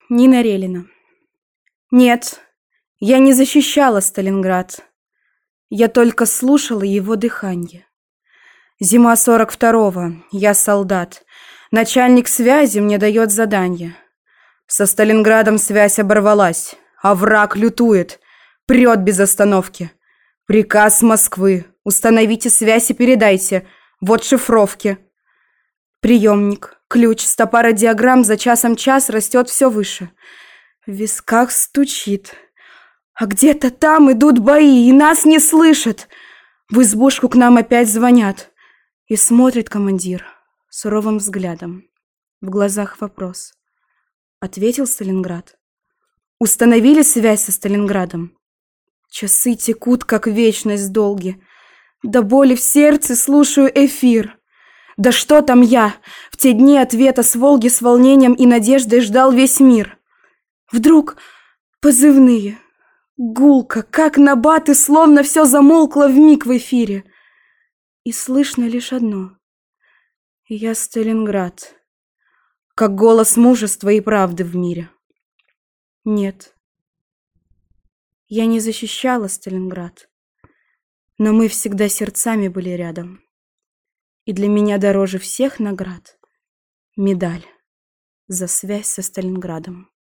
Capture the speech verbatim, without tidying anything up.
Нина Релина. Нет, я не защищала Сталинград. Я только слушала его дыханье. Зима сорок второго, я солдат. Начальник связи мне дает задание. Со Сталинградом связь оборвалась, а враг лютует, прет без остановки. Приказ Москвы: установите связь и передайте. Вот шифровки. Приемник, ключ, стопа радиограмм за часом час растет все выше. В висках стучит. А где-то там идут бои, и нас не слышат. В избушку к нам опять звонят. И смотрит командир суровым взглядом. В глазах вопрос. Ответил Сталинград. Установили связь со Сталинградом? Часы текут, как вечность долги. До боли в сердце слушаю эфир. Да что там я? В те дни ответа с Волги с волнением и надеждой ждал весь мир. Вдруг позывные. Гулко, как набаты, словно все замолкло вмиг в эфире. И слышно лишь одно. Я Сталинград. Как голос мужества и правды в мире. Нет. Я не защищала Сталинград. Но мы всегда сердцами были рядом. И для меня дороже всех наград медаль за связь со Сталинградом.